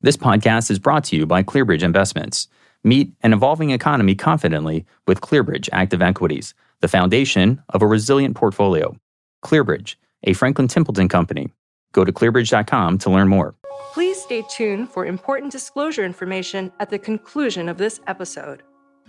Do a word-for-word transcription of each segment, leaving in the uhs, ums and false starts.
This podcast is brought to you by ClearBridge Investments. Meet an evolving economy confidently with ClearBridge Active Equities, the foundation of a resilient portfolio. ClearBridge, a Franklin Templeton company. Go to clearbridge dot com to learn more. Please stay tuned for important disclosure information at the conclusion of this episode.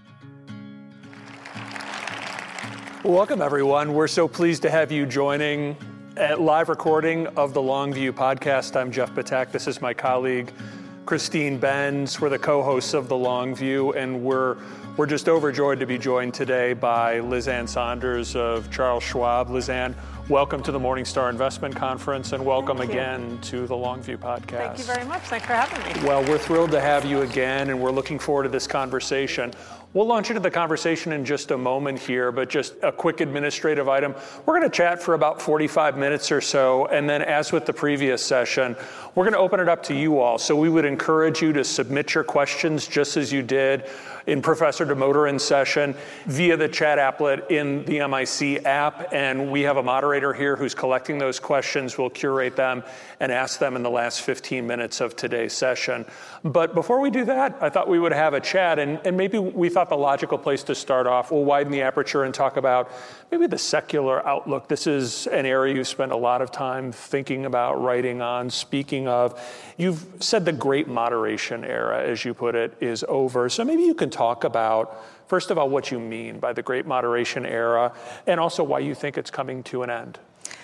Welcome, everyone. We're so pleased to have you joining a live recording of the Longview podcast. I'm Jeff Patak. This is my colleague, Christine Benz. We're the co-hosts of the Longview, and we're we're just overjoyed to be joined today by Liz Ann Saunders of Charles Schwab. Liz Ann, welcome to the Morningstar Investment Conference, and welcome again to the Longview podcast. Thank you very much. Thanks for having me. Well, we're thrilled to have you again, and we're looking forward to this conversation. We'll launch into the conversation in just a moment here, but just a quick administrative item. We're going to chat for about forty-five minutes or so, and then as with the previous session, we're going to open it up to you all. So we would encourage you to submit your questions just as you did in Professor DeMotoran's session via the chat applet in the M I C app, and we have a moderator here who's collecting those questions. We'll curate them and ask them in the last fifteen minutes of today's session. But before we do that, I thought we would have a chat, and, and maybe we thought the logical place to start off, we'll widen the aperture and talk about maybe the secular outlook. This is an area you spent a lot of time thinking about, writing on, speaking of. You've said the great moderation era, as you put it, is over. So maybe you can talk about, first of all, what you mean by the great moderation era, and also why you think it's coming to an end.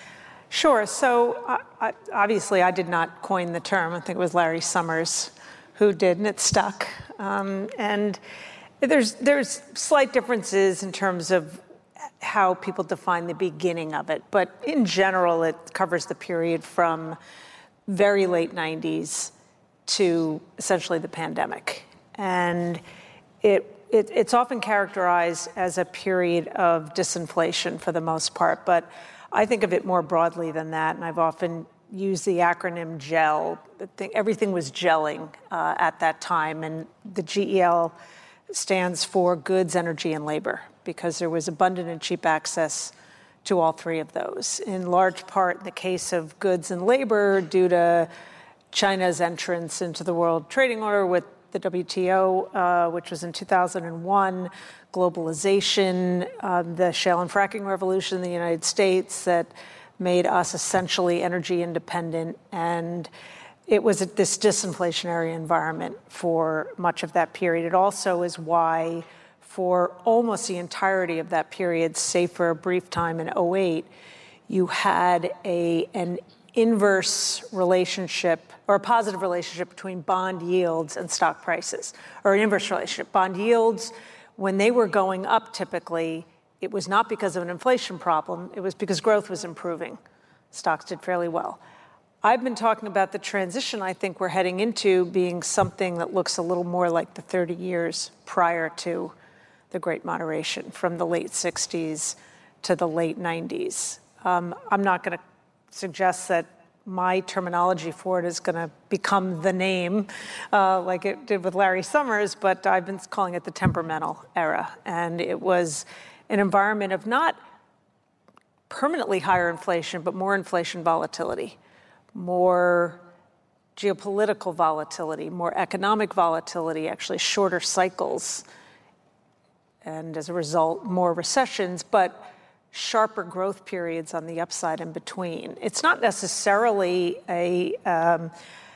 Sure. So uh, I, obviously I did not coin the term. I think it was Larry Summers who did, and it stuck. Um, and there's there's slight differences in terms of how people define the beginning of it. But in general, it covers the period from very late nineties to essentially the pandemic. And it It, it's often characterized as a period of disinflation for the most part, but I think of it more broadly than that, and I've often used the acronym GEL. I think everything was gelling uh, at that time, and the G E L stands for goods, energy, and labor, because there was abundant and cheap access to all three of those, in large part in the case of goods and labor due to China's entrance into the World Trading Order with the W T O, uh, which was in two thousand one, globalization, um, the shale and fracking revolution in the United States that made us essentially energy independent. And it was this disinflationary environment for much of that period. It also is why for almost the entirety of that period, save for a brief time in oh eight, you had a an inverse relationship or a positive relationship between bond yields and stock prices, or an inverse relationship. Bond yields, when they were going up typically, it was not because of an inflation problem, it was because growth was improving. Stocks did fairly well. I've been talking about the transition I think we're heading into being something that looks a little more like the thirty years prior to the Great Moderation, from the late sixties to the late nineties. Um, I'm not going to suggest that my terminology for it is going to become the name uh, like it did with Larry Summers, but I've been calling it the temperamental era. And it was an environment of not permanently higher inflation, but more inflation volatility, more geopolitical volatility, more economic volatility, actually shorter cycles, and as a result, more recessions, but sharper growth periods on the upside in between. It's not necessarily a, um,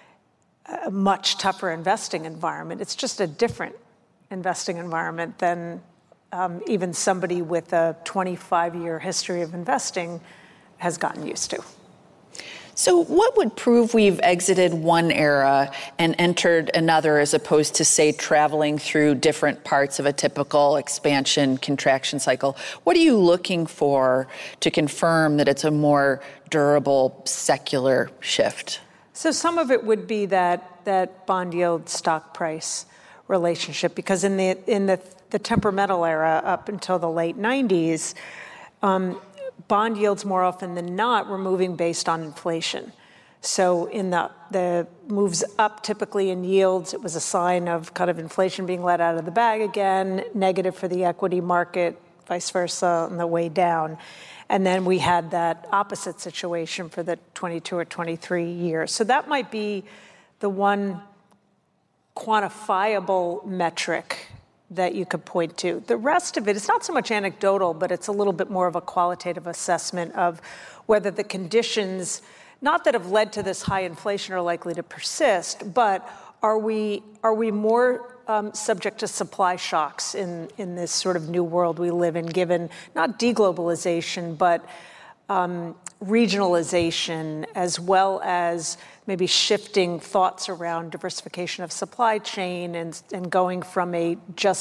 a much tougher investing environment. It's just a different investing environment than um, even somebody with a twenty-five-year history of investing has gotten used to. So what would prove we've exited one era and entered another, as opposed to, say, traveling through different parts of a typical expansion contraction cycle? What are you looking for to confirm that it's a more durable secular shift? So some of it would be that that bond yield stock price relationship, because in the in the, the temperamental era up until the late nineties, um, bond yields more often than not were moving based on inflation. So in the the moves up typically in yields, it was a sign of kind of inflation being let out of the bag again, negative for the equity market, vice versa on the way down. And then we had that opposite situation for the twenty-two or twenty-three years. So that might be the one quantifiable metric that you could point to. The rest of it is not so much anecdotal, but it's a little bit more of a qualitative assessment of whether the conditions, not that have led to this high inflation, are likely to persist, but are we are we more um, subject to supply shocks in, in this sort of new world we live in, given not deglobalization, but um, regionalization, as well as maybe shifting thoughts around diversification of supply chain and, and going from a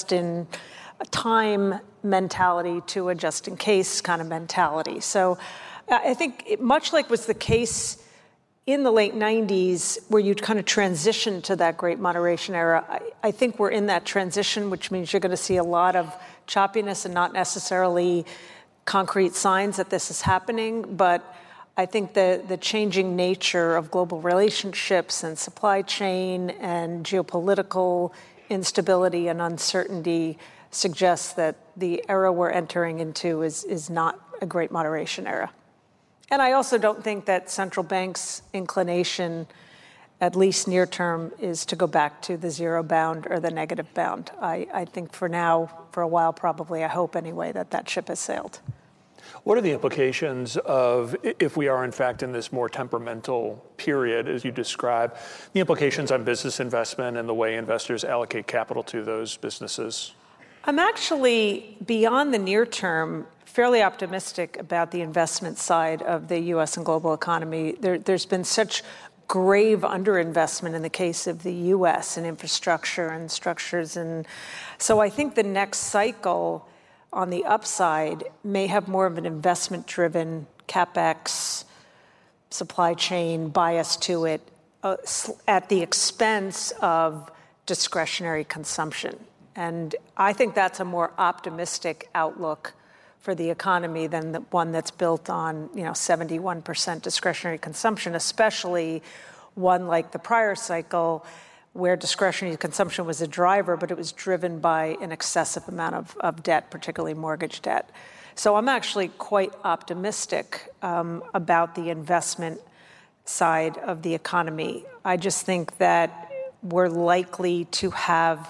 just-in-time mentality to a just-in-case kind of mentality. So I think it, much like was the case in the late nineties, where you'd kind of transition to that great moderation era, I, I think we're in that transition, which means you're going to see a lot of choppiness and not necessarily concrete signs that this is happening. But I think the, the changing nature of global relationships and supply chain and geopolitical instability and uncertainty suggests that the era we're entering into is, is not a great moderation era. And I also don't think that central banks' inclination, at least near term, is to go back to the zero bound or the negative bound. I, I think for now, for a while probably, I hope anyway, that that ship has sailed. What are the implications of, if we are in fact in this more temperamental period, as you describe, the implications on business investment and the way investors allocate capital to those businesses? I'm actually, beyond the near term, fairly optimistic about the investment side of the U S and global economy. There, there's been such grave underinvestment in the case of the U S in infrastructure and structures. And so I think the next cycle on the upside may have more of an investment-driven CapEx, supply chain bias to it uh, at the expense of discretionary consumption. And I think that's a more optimistic outlook for the economy than the one that's built on, you know, seventy-one percent discretionary consumption, especially one like the prior cycle where discretionary consumption was a driver, but it was driven by an excessive amount of, of debt, particularly mortgage debt. So I'm actually quite optimistic um, about the investment side of the economy. I just think that we're likely to have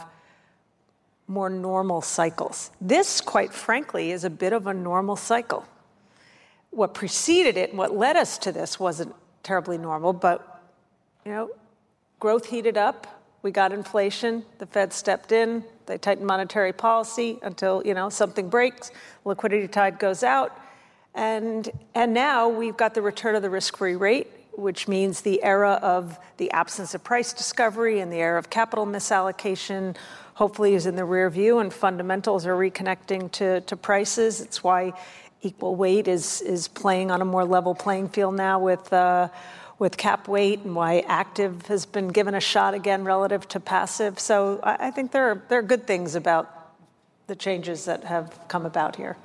more normal cycles. This, quite frankly, is a bit of a normal cycle. What preceded it and what led us to this wasn't terribly normal, but, you know, growth heated up. We got inflation. The Fed stepped in. They tightened monetary policy until, you know, something breaks. Liquidity tide goes out. And, and now we've got the return of the risk-free rate, which means the era of the absence of price discovery and the era of capital misallocation hopefully is in the rear view, and fundamentals are reconnecting to, to prices. It's why equal weight is is playing on a more level playing field now with uh, with cap weight, and why active has been given a shot again relative to passive. So I, I think there are there are good things about the changes that have come about here.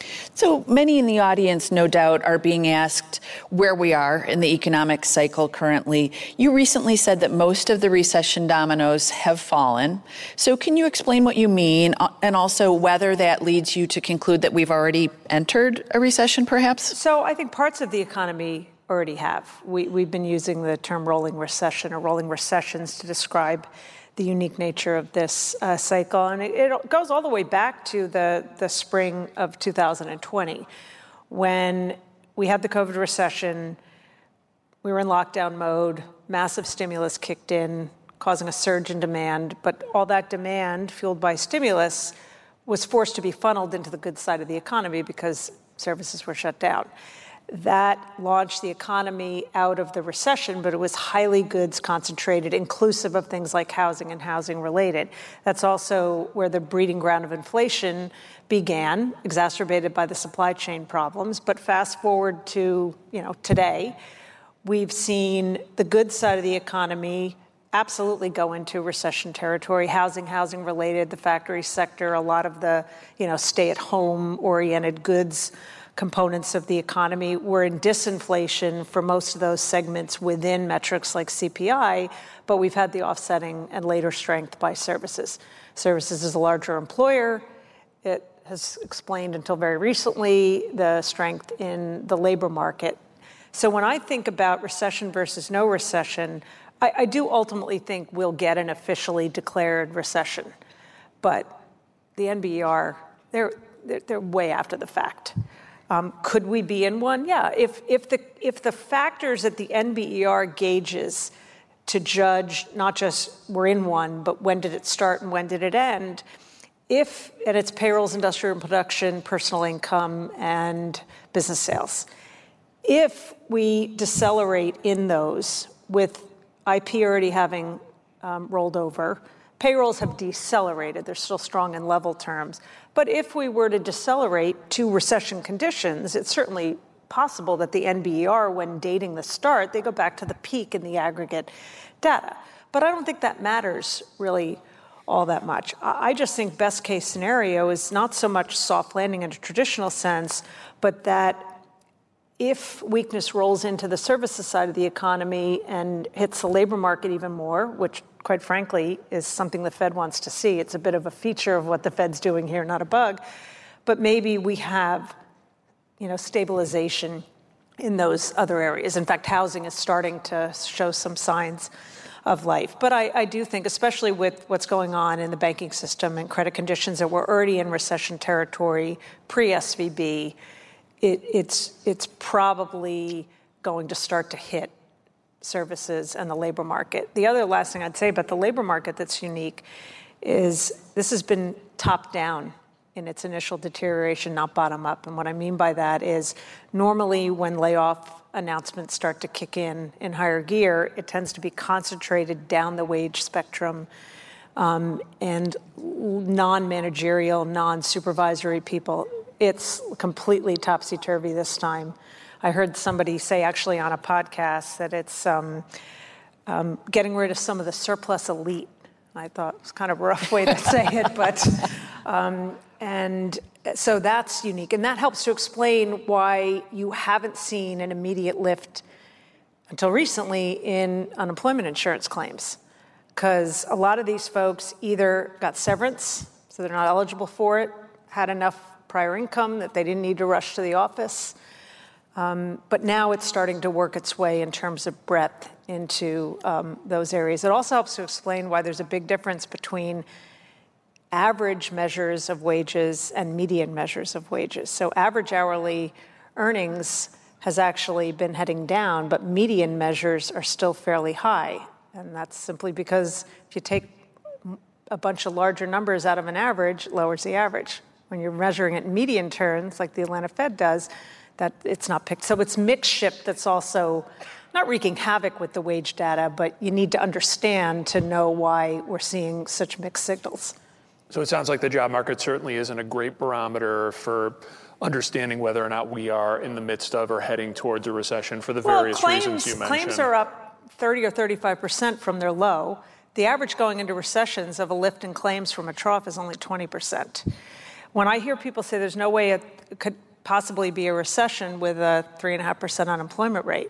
So many in the audience, no doubt, are being asked where we are in the economic cycle currently. You recently said that most of the recession dominoes have fallen. So can you explain what you mean, and also whether that leads you to conclude that we've already entered a recession, perhaps? So I think parts of the economy already have. We, we've been using the term rolling recession or rolling recessions to describe the unique nature of this uh, cycle. And it, it goes all the way back to the, the spring of two thousand twenty, when we had the COVID recession. We were in lockdown mode, massive stimulus kicked in, causing a surge in demand, but all that demand, fueled by stimulus, was forced to be funneled into the good side of the economy because services were shut down. That launched the economy out of the recession, but it was highly goods concentrated, inclusive of things like housing and housing related. That's also where the breeding ground of inflation began, exacerbated by the supply chain problems. But fast forward to, you know, today, we've seen the goods side of the economy absolutely go into recession territory. Housing, housing related, the factory sector, a lot of the, you know, stay-at-home oriented goods components of the economy were in disinflation for most of those segments within metrics like C P I, but we've had the offsetting and later strength by services. Services is a larger employer. It has explained until very recently the strength in the labor market. So when I think about recession versus no recession, I, I do ultimately think we'll get an officially declared recession, but the N B E R, they're they're, they're way after the fact. Um, could we be in one? Yeah. If if the if the factors that the N B E R gauges to judge not just we're in one, but when did it start and when did it end? If and it's payrolls, industrial production, personal income, and business sales. If we decelerate in those with I P already having um, rolled over, payrolls have decelerated. They're still strong in level terms. But if we were to decelerate to recession conditions, it's certainly possible that the N B E R, when dating the start, they go back to the peak in the aggregate data. But I don't think that matters really all that much. I just think best case scenario is not so much soft landing in a traditional sense, but that if weakness rolls into the services side of the economy and hits the labor market even more, which quite frankly is something the Fed wants to see, it's a bit of a feature of what the Fed's doing here, not a bug, but maybe we have, you know, stabilization in those other areas. In fact, housing is starting to show some signs of life. But I, I do think, especially with what's going on in the banking system and credit conditions that were already in recession territory pre-S V B, It, it's it's probably going to start to hit services and the labor market. The other last thing I'd say about the labor market that's unique is this has been top down in its initial deterioration, not bottom up. And what I mean by that is normally when layoff announcements start to kick in in higher gear, it tends to be concentrated down the wage spectrum um, and non-managerial, non-supervisory people. It's completely topsy-turvy this time. I heard somebody say actually on a podcast that it's um, um, getting rid of some of the surplus elite. I thought it was kind of a rough way to say it, but um, and so that's unique. And that helps to explain why you haven't seen an immediate lift until recently in unemployment insurance claims, because a lot of these folks either got severance, so they're not eligible for it, had enough prior income that they didn't need to rush to the office. Um, but now it's starting to work its way in terms of breadth into um, those areas. It also helps to explain why there's a big difference between average measures of wages and median measures of wages. So average hourly earnings has actually been heading down, but median measures are still fairly high. And that's simply because if you take a bunch of larger numbers out of an average, it lowers the average. When you're measuring it in median terms, like the Atlanta Fed does, that it's not picked. So it's mix shift that's also not wreaking havoc with the wage data, but you need to understand to know why we're seeing such mixed signals. So it sounds like the job market certainly isn't a great barometer for understanding whether or not we are in the midst of or heading towards a recession for the well, various claims, reasons you mentioned. Claims are up thirty or thirty-five percent from their low. The average going into recessions of a lift in claims from a trough is only twenty percent. When I hear people say there's no way it could possibly be a recession with a three point five percent unemployment rate,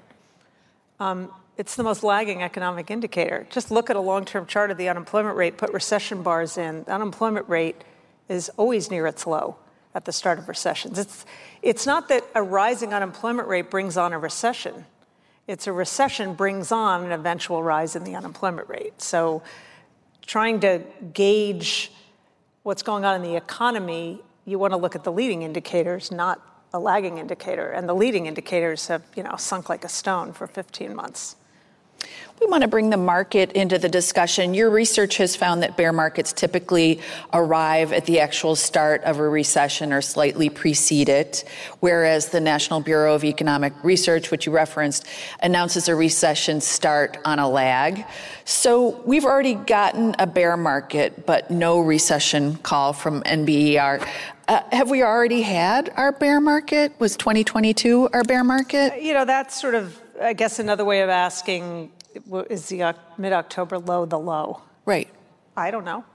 um, it's the most lagging economic indicator. Just look at a long-term chart of the unemployment rate, put recession bars in. The unemployment rate is always near its low at the start of recessions. It's, it's not that a rising unemployment rate brings on a recession. It's a recession brings on an eventual rise in the unemployment rate. So trying to gauge what's going on in the economy, you want to look at the leading indicators, not a lagging indicator. And the leading indicators have, you know, sunk like a stone for fifteen months. We want to bring the market into the discussion. Your research has found that bear markets typically arrive at the actual start of a recession or slightly precede it, whereas the National Bureau of Economic Research, which you referenced, announces a recession start on a lag. So we've already gotten a bear market, but no recession call from N B E R. Uh, have we already had our bear market? Was twenty twenty-two our bear market? You know, that's sort of, I guess, another way of asking, is the uh, mid-October low the low? Right. I don't know.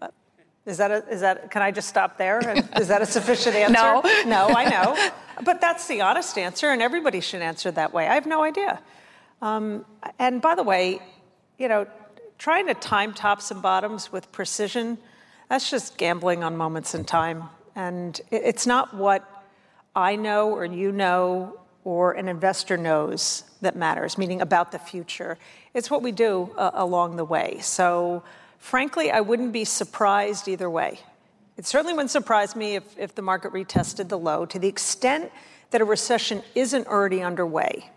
Is that, a, is that, can I just stop there? Is that a sufficient answer? No. No, I know. But that's the honest answer, and everybody should answer that way. I have no idea. Um, and by the way, you know, trying to time tops and bottoms with precision, that's just gambling on moments in time. And it's not what I know or you know or an investor knows that matters, meaning about the future. It's what we do uh, along the way. So frankly, I wouldn't be surprised either way. It certainly wouldn't surprise me if, if the market retested the low. To the extent that a recession isn't already underway,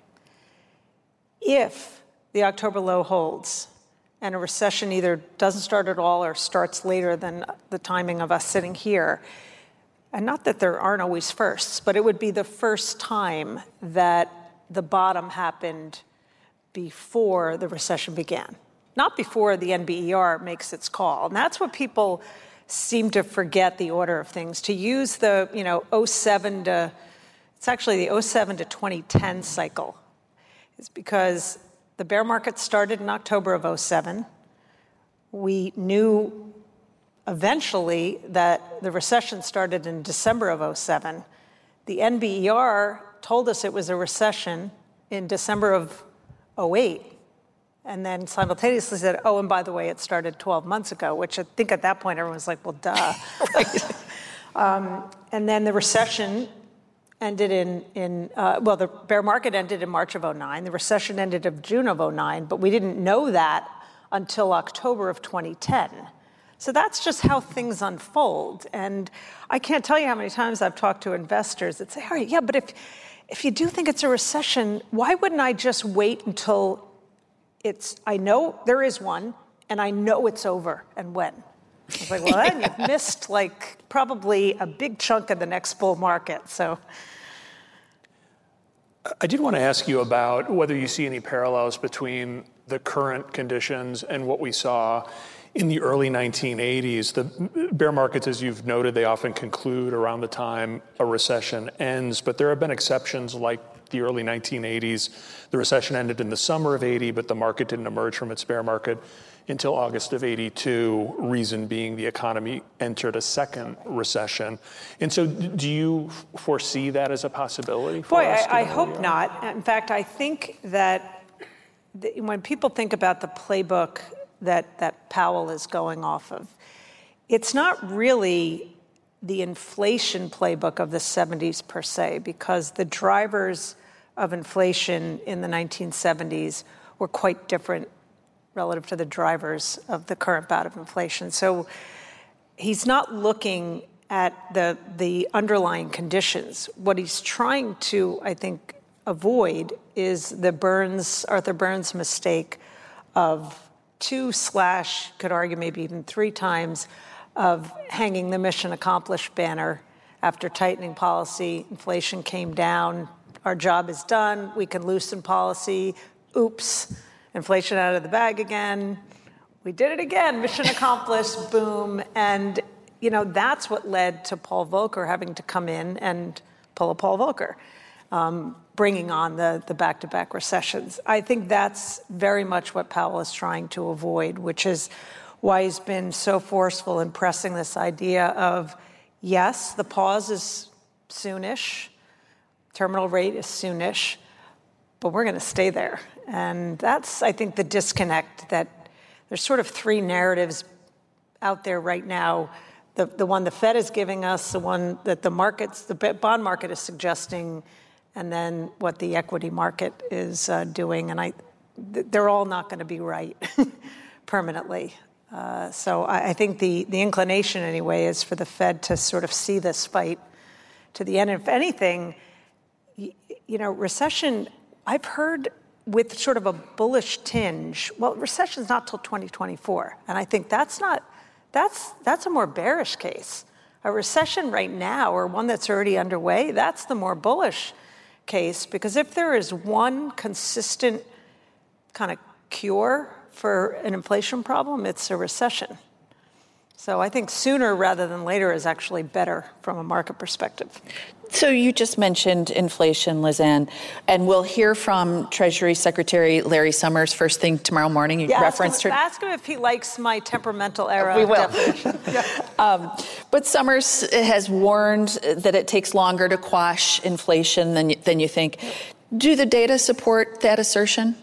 if the October low holds and a recession either doesn't start at all or starts later than the timing of us sitting here, and not that there aren't always firsts, but it would be the first time that the bottom happened before the recession began, not before the N B E R makes its call. And that's what people seem to forget, the order of things. To use the, you know, oh seven to, it's actually the oh seven to twenty ten cycle. It's because the bear market started in October of oh seven. We knew eventually that the recession started in December of oh seven. The N B E R told us it was a recession in December of oh eight, and then simultaneously said, oh, and by the way, it started twelve months ago, which I think at that point everyone was like, well, duh. Right. um, and then the recession ended in, in uh, well, the bear market ended in March of oh nine. The recession ended in June of oh nine, but we didn't know that until October of twenty ten. So that's just how things unfold. And I can't tell you how many times I've talked to investors that say, all right, yeah, but if if you do think it's a recession, why wouldn't I just wait until it's, I know there is one, and I know it's over, and when? I was like, well, then you've missed like probably a big chunk of the next bull market, so. I did want to ask you about whether you see any parallels between the current conditions and what we saw in the early nineteen eighties. The bear markets, as you've noted, they often conclude around the time a recession ends, but there have been exceptions like the early nineteen eighties. The recession ended in the summer of eighty, but the market didn't emerge from its bear market until August of eighty-two, reason being the economy entered a second recession. And so do you foresee that as a possibility for Boy, us? I, I hope not. In fact, I think that the, when people think about the playbook that, that Powell is going off of, it's not really the inflation playbook of the seventies per se, because the drivers of inflation in the nineteen seventies were quite different relative to the drivers of the current bout of inflation. So he's not looking at the the underlying conditions. What he's trying to, I think, avoid is the Burns, Arthur Burns mistake of two slash, could argue maybe even three times, of hanging the mission accomplished banner after tightening policy. Inflation came down. Our job is done. We can loosen policy. Oops. Inflation out of the bag again. We did it again. Mission accomplished. Boom. And, you know, that's what led to Paul Volcker having to come in and pull a Paul Volcker, um, bringing on the, the back-to-back recessions. I think that's very much what Powell is trying to avoid, which is why he's been so forceful in pressing this idea of, yes, the pause is soonish, terminal rate is soonish, but we're going to stay there. And that's, I think, the disconnect, that there's sort of three narratives out there right now. The, the one the Fed is giving us, the one that the markets, the bond market is suggesting, and then what the equity market is uh, doing. And I, they're all not going to be right permanently. Uh, so I, I think the, the inclination, anyway, is for the Fed to sort of see this fight to the end. And if anything, you, you know, recession, I've heard with sort of a bullish tinge, well, recession's not till twenty twenty-four. And I think that's not, that's that's a more bearish case. A recession right now, or one that's already underway, that's the more bullish case, because if there is one consistent kind of cure for an inflation problem, it's a recession. So I think sooner rather than later is actually better from a market perspective. So you just mentioned inflation, Lizanne, and we'll hear from Treasury Secretary Larry Summers first thing tomorrow morning. You yeah, referenced ask him, her. Ask him if he likes my temperamental era. We will. yeah. um, but Summers has warned that it takes longer to quash inflation than than you think. Do the data support that assertion?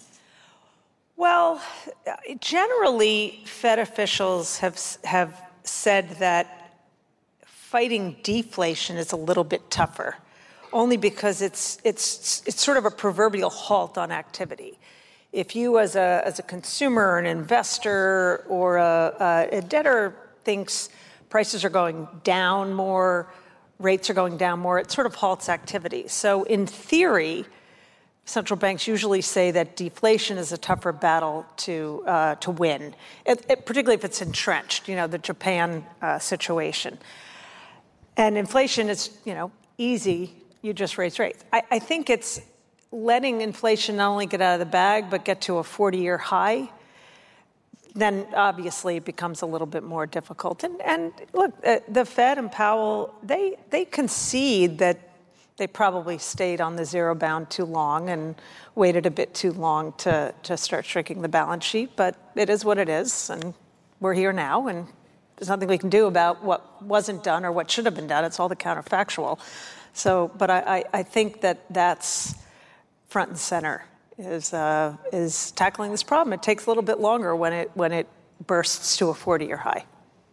Well, generally, Fed officials have have said that fighting deflation is a little bit tougher. only because it's it's it's sort of a proverbial halt on activity. If you, as a as a consumer, an investor, or a, a, a debtor, thinks prices are going down more, rates are going down more, it sort of halts activity. So in theory, central banks usually say that deflation is a tougher battle to uh, to win, it, it, particularly if it's entrenched. You know, the Japan uh, situation. And inflation is, you know, easy. You just raise rates. I, I think it's letting inflation not only get out of the bag, but get to a forty-year high. Then obviously it becomes a little bit more difficult. And, and look, uh, the Fed and Powell, they they concede that they probably stayed on the zero bound too long and waited a bit too long to, to start shrinking the balance sheet. But it is what it is, and we're here now, and there's nothing we can do about what wasn't done or what should have been done. It's all the counterfactual. So, but I, I, I think that that's front and center is uh, is tackling this problem. It takes a little bit longer when it when it bursts to a forty-year high.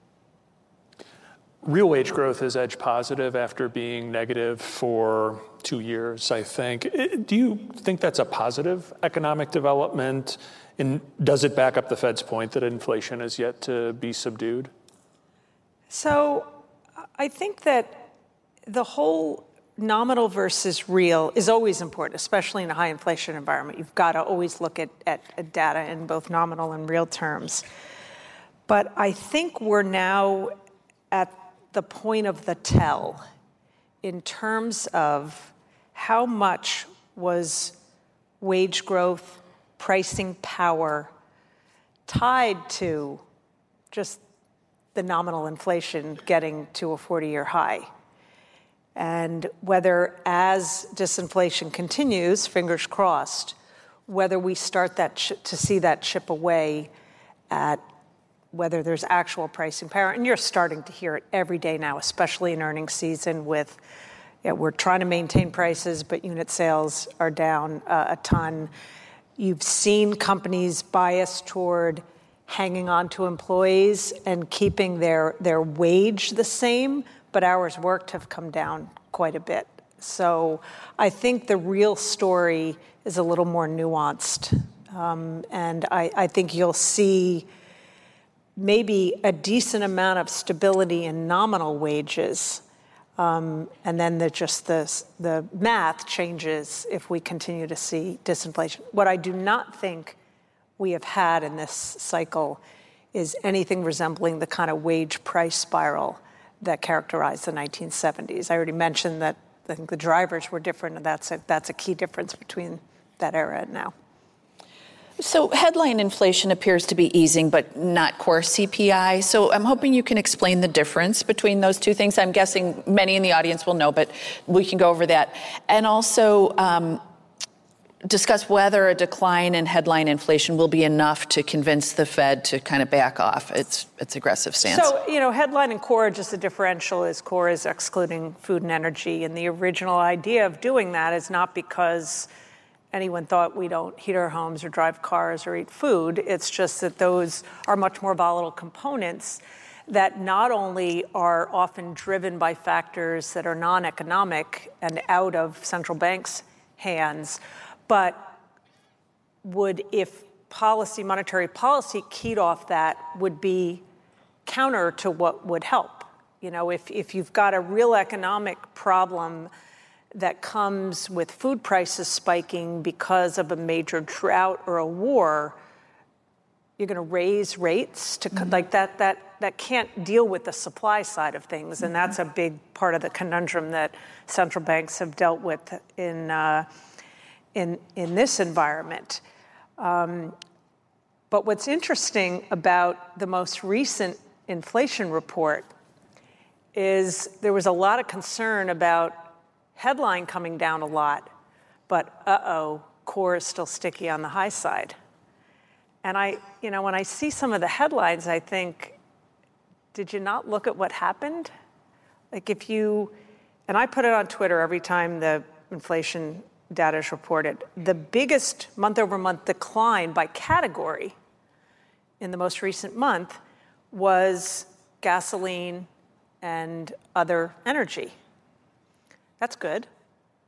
Real wage growth has edged positive after being negative for two years, I think. Do you think that's a positive economic development? And does it back up the Fed's point that inflation is yet to be subdued? So I think that the whole nominal versus real is always important, especially in a high inflation environment. You've got to always look at, at, at data in both nominal and real terms. But I think we're now at the point of the tell in terms of how much was wage growth, pricing power tied to just the nominal inflation getting to a forty-year high. And whether, as disinflation continues, fingers crossed, whether we start that ch- to see that chip away at whether there's actual pricing power. And you're starting to hear it every day now, especially in earnings season with, you know, we're trying to maintain prices, but unit sales are down uh, a ton. You've seen companies bias toward hanging on to employees and keeping their, their wage the same, but hours worked have come down quite a bit. So I think the real story is a little more nuanced. Um, and I, I think you'll see maybe a decent amount of stability in nominal wages. Um, and then the, just the, the math changes if we continue to see disinflation. What I do not think we have had in this cycle is anything resembling the kind of wage price spiral that characterized the nineteen seventies. I already mentioned that I think the drivers were different, and that's a, that's a key difference between that era and now. So headline inflation appears to be easing, but not core C P I. So I'm hoping you can explain the difference between those two things. I'm guessing many in the audience will know, but we can go over that. And also um, discuss whether a decline in headline inflation will be enough to convince the Fed to kind of back off its its aggressive stance. So, you know, headline and core, just the differential is core is excluding food and energy. And the original idea of doing that is not because anyone thought we don't heat our homes or drive cars or eat food. It's just that those are much more volatile components that not only are often driven by factors that are non-economic and out of central banks' hands, but would, if policy, monetary policy keyed off that, would be counter to what would help. You know, if, if you've got a real economic problem that comes with food prices spiking because of a major drought or a war, you're going to raise rates to mm-hmm. like that. That that can't deal with the supply side of things, and that's a big part of the conundrum that central banks have dealt with in uh, in in this environment. Um, but what's interesting about the most recent inflation report is there was a lot of concern about headline coming down a lot, but uh-oh, core is still sticky on the high side. And I, you know, when I see some of the headlines, I think, did you not look at what happened? Like if you, and I put it on Twitter every time the inflation data is reported, the biggest month-over-month decline by category in the most recent month was gasoline and other energy. That's good.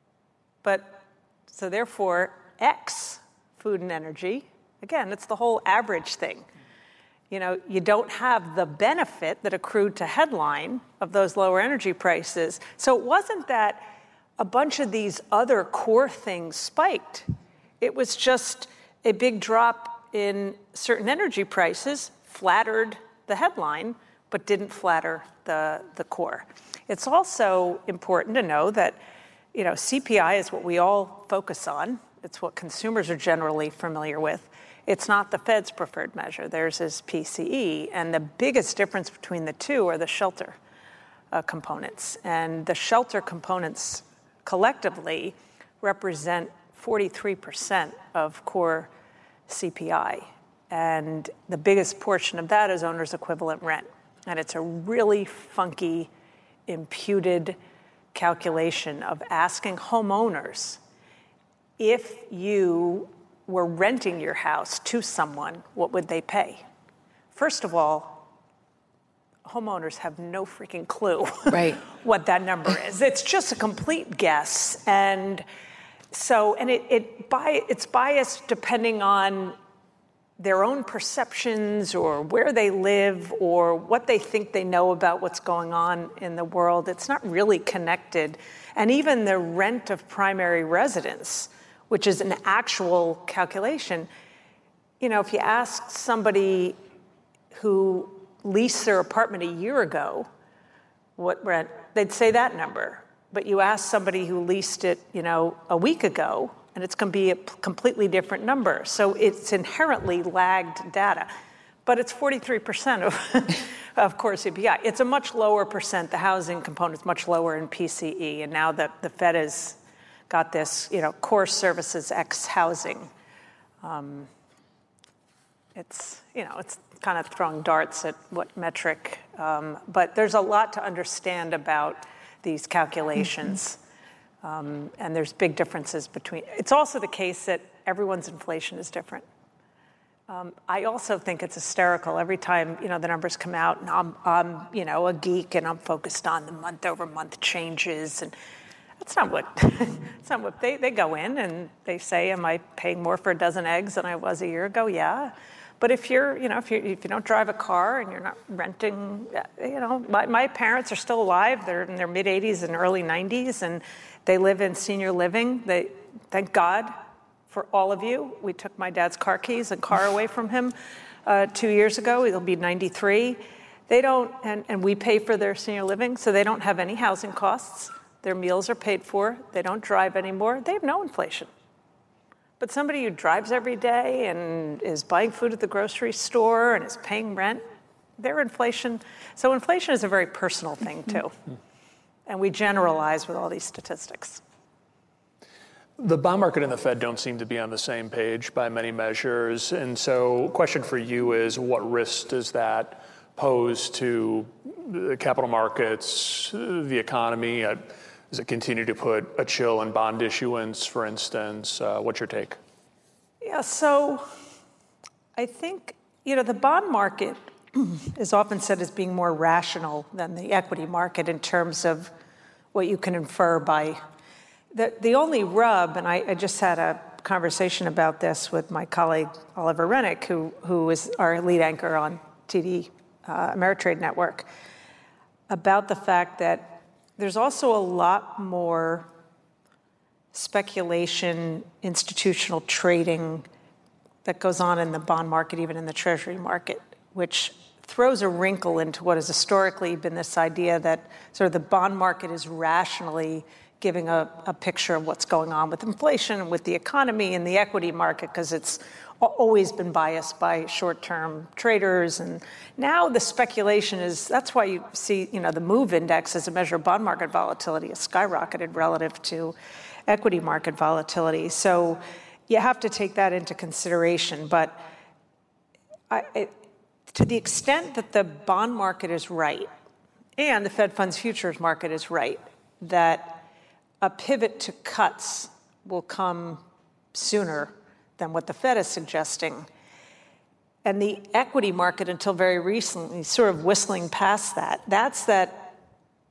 But so therefore, X, food and energy, again, it's the whole average thing. You know, you don't have the benefit that accrued to headline of those lower energy prices. So it wasn't that a bunch of these other core things spiked. It was just a big drop in certain energy prices flattered the headline, but didn't flatter the, the core. It's also important to know that, you know, C P I is what we all focus on. It's what consumers are generally familiar with. It's not the Fed's preferred measure. Theirs is P C E. And the biggest difference between the two are the shelter uh, components. And the shelter components collectively represent forty-three percent of core C P I. And the biggest portion of that is owner's equivalent rent. And it's a really funky, imputed calculation of asking homeowners, if you were renting your house to someone, what would they pay? First of all, homeowners have no freaking clue right. what that number is. It's just a complete guess. And so, and it, it by, it's biased depending on their own perceptions or where they live or what they think they know about what's going on in the world. It's not really connected. And even the rent of primary residence, which is an actual calculation, you know, if you ask somebody who leased their apartment a year ago what rent, they'd say that number. But you ask somebody who leased it, you know, a week ago, and it's going to be a completely different number. So it's inherently lagged data. But it's forty-three percent of, of core C P I. It's a much lower percent. The housing component is much lower in P C E. And now the, the Fed has got this, you know, core services X housing. Um, it's, you know, it's kind of throwing darts at what metric. Um, but there's a lot to understand about these calculations. Um, and there's big differences between. It's also the case that everyone's inflation is different. Um, I also think it's hysterical every time, you know, the numbers come out and I'm, I'm, you know, a geek and I'm focused on the month over month changes. And that's not what, that's not what they, they go in and they say, am I paying more for a dozen eggs than I was a year ago? Yeah. But if you're, you know, if you if you don't drive a car and you're not renting, you know, my, my parents are still alive. They're in their mid eighties and early nineties, and they live in senior living. They, thank God for all of you. We took my dad's car keys and car away from him uh, two years ago. He'll be ninety-three. They don't, and, and we pay for their senior living, so they don't have any housing costs. Their meals are paid for. They don't drive anymore. They have no inflation. But somebody who drives every day and is buying food at the grocery store and is paying rent, their inflation. So inflation is a very personal thing, too. And we generalize with all these statistics. The bond market and the Fed don't seem to be on the same page by many measures. And so question for you is, what risk does that pose to the capital markets, the economy? Uh, Does it continue to put a chill in bond issuance, for instance? Uh, what's your take? Yeah, so I think, you know, the bond market is often said as being more rational than the equity market in terms of what you can infer by the, the only rub, and I, I just had a conversation about this with my colleague Oliver Rennick, who, who is our lead anchor on T D uh, Ameritrade Network, about the fact that there's also a lot more speculation, institutional trading that goes on in the bond market, even in the treasury market, which throws a wrinkle into what has historically been this idea that sort of the bond market is rationally giving a, a picture of what's going on with inflation and with the economy and the equity market, because it's always been biased by short-term traders. And now the speculation is, that's why you see, you know, the MOVE index as a measure of bond market volatility has skyrocketed relative to equity market volatility. So you have to take that into consideration. But I, it, to the extent that the bond market is right, and the Fed funds futures market is right, that a pivot to cuts will come sooner than what the Fed is suggesting. And the equity market, until very recently, sort of whistling past that. That's that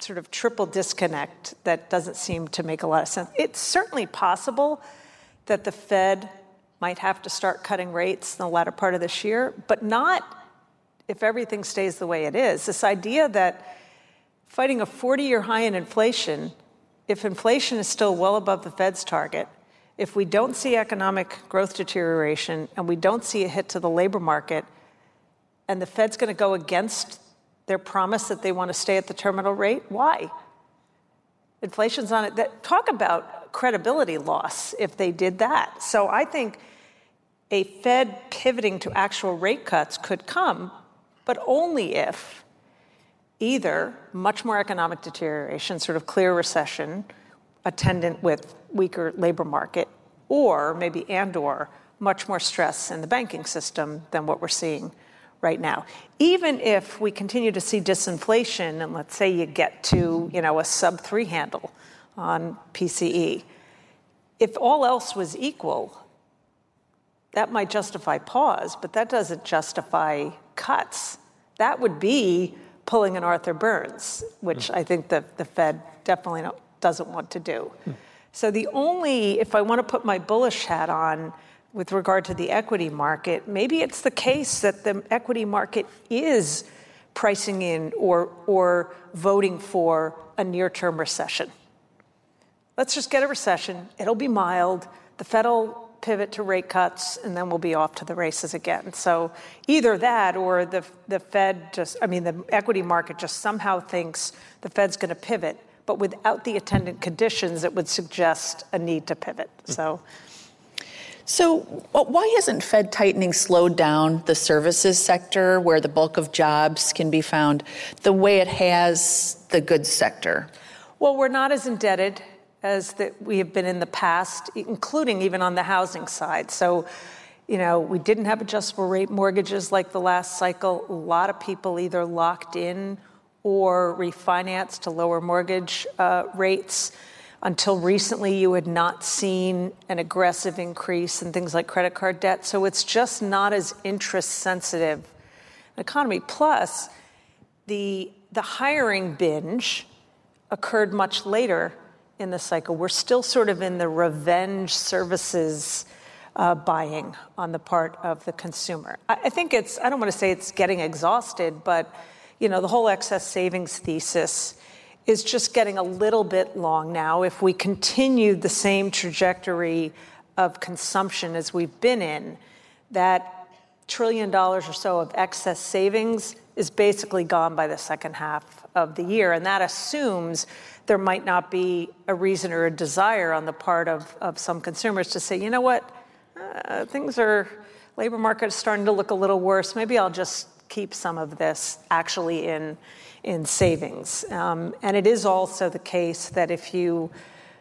sort of triple disconnect that doesn't seem to make a lot of sense. It's certainly possible that the Fed might have to start cutting rates in the latter part of this year, but not if everything stays the way it is. This idea that fighting a forty-year high in inflation, if inflation is still well above the Fed's target, if we don't see economic growth deterioration and we don't see a hit to the labor market, and the Fed's going to go against their promise that they want to stay at the terminal rate, why? Inflation's on it. That, talk about credibility loss if they did that. So I think a Fed pivoting to actual rate cuts could come, but only if either much more economic deterioration, sort of clear recession, attendant with weaker labor market, or maybe and or much more stress in the banking system than what we're seeing right now. Even if we continue to see disinflation, and let's say you get to, you know, a sub three handle on P C E, if all else was equal, that might justify pause, but that doesn't justify cuts. That would be pulling an Arthur Burns, which mm. I think the, the Fed definitely don't, doesn't want to do. Mm. So the only, if I want to put my bullish hat on with regard to the equity market, maybe it's the case that the equity market is pricing in or, or voting for a near-term recession. Let's just get a recession. It'll be mild. The Fed will pivot to rate cuts, and then we'll be off to the races again. So either that or the the Fed just, I mean, the equity market just somehow thinks the Fed's going to pivot, but without the attendant conditions that would suggest a need to pivot. So. So why hasn't Fed tightening slowed down the services sector where the bulk of jobs can be found the way it has the goods sector? Well, we're not as indebted as that we have been in the past, including even on the housing side. So, you know, we didn't have adjustable rate mortgages like the last cycle. A lot of people either locked in or refinanced to lower mortgage uh, rates. Until recently, you had not seen an aggressive increase in things like credit card debt. So it's just not as interest-sensitive an economy. Plus, the the hiring binge occurred much later in the cycle. We're still sort of in the revenge services uh, buying on the part of the consumer. I, I think it's, I don't want to say it's getting exhausted, but, you know, the whole excess savings thesis is just getting a little bit long now. If we continued the same trajectory of consumption as we've been in, that trillion dollars or so of excess savings is basically gone by the second half of the year. And that assumes there might not be a reason or a desire on the part of, of some consumers to say, you know what, uh, things are, labor market is starting to look a little worse. Maybe I'll just keep some of this actually in in savings. Um, and it is also the case that if you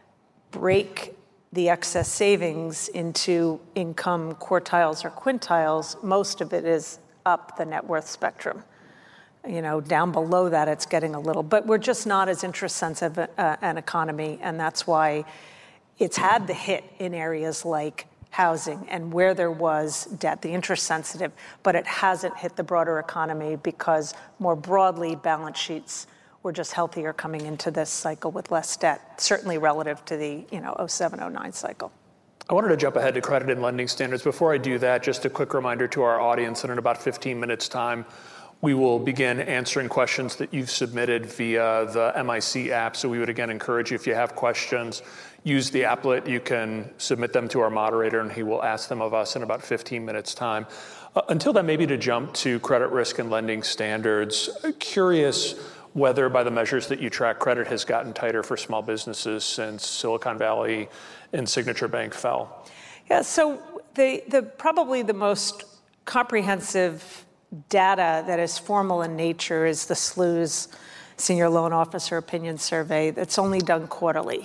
break the excess savings into income quartiles or quintiles, most of it is up the net worth spectrum. You know, down below that, it's getting a little, but we're just not as interest sensitive uh, an economy, and that's why it's had the hit in areas like housing and where there was debt, the interest sensitive, but it hasn't hit the broader economy because more broadly balance sheets were just healthier coming into this cycle with less debt, certainly relative to the, you know, oh seven, oh nine cycle. I wanted to jump ahead to credit and lending standards. Before I do that, just a quick reminder to our audience that in about fifteen minutes time, we will begin answering questions that you've submitted via the M I C app. So we would again encourage you, if you have questions, use the applet. You can submit them to our moderator, and he will ask them of us in about fifteen minutes time. Uh, until then, maybe to jump to credit risk and lending standards. Curious whether, by the measures that you track, credit has gotten tighter for small businesses since Silicon Valley and Signature Bank fell. Yeah, so the, the probably the most comprehensive data that is formal in nature is the S L U S Senior Loan Officer Opinion Survey that's only done quarterly.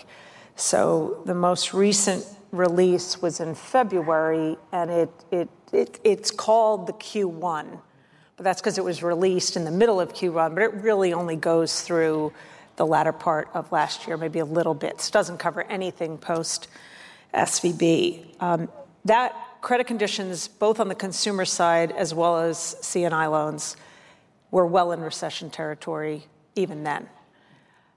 So the most recent release was in February, and it, it, it it's called the Q one. But that's because it was released in the middle of Q one, but it really only goes through the latter part of last year, maybe a little bit. It doesn't cover anything post S V B. Um, that credit conditions, both on the consumer side as well as C and I loans, were well in recession territory even then.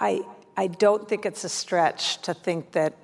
I, I don't think it's a stretch to think that